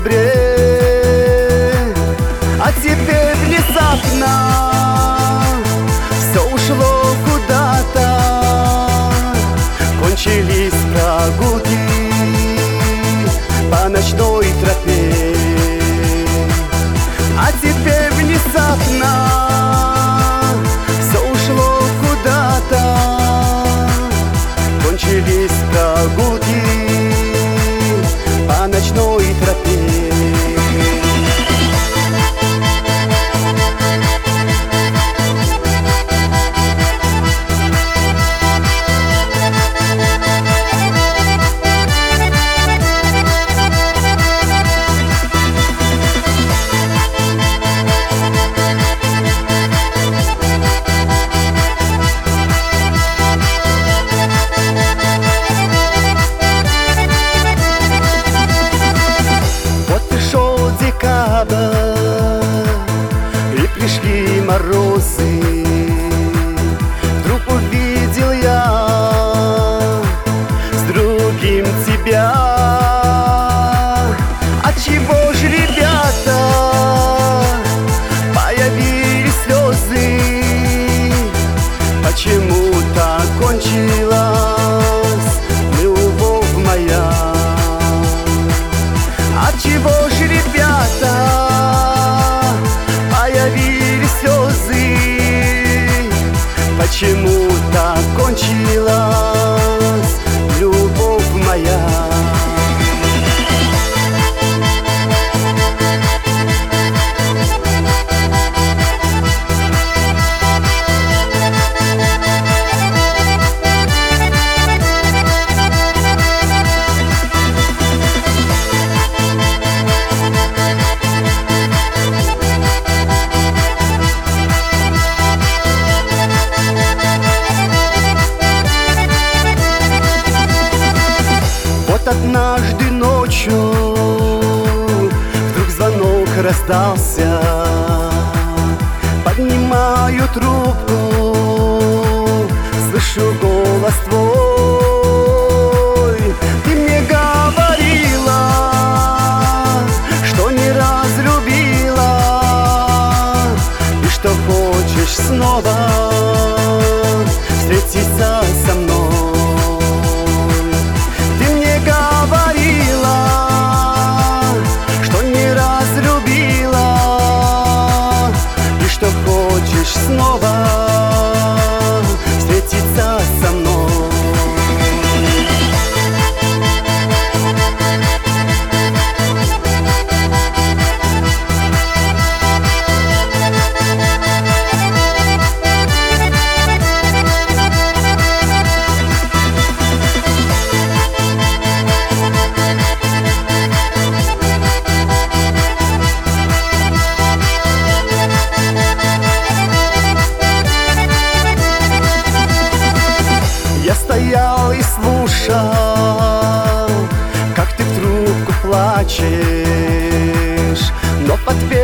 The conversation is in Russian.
декабре. А теперь внезапно все ушло куда-то, кончились прогулки по ночной тропе. А теперь внезапно все ушло куда-то, кончились прогулки по ночной тропе. И пришли морозы, вдруг увидел я с другим тебя. Отчего ж, ребята, появились слезы? Почему так кончилась любовь моя? Отчего ж, ребята, появились слезы? Почему так кончилась любовь моя? Однажды ночью вдруг звонок раздался. Поднимаю трубку, слышу голос твой. Ты мне говорила, что не разлюбила и что хочешь снова встретиться со мной. Снова встретиться со мной. Я стоял и слушал, как ты в трубку плачешь, но в ответ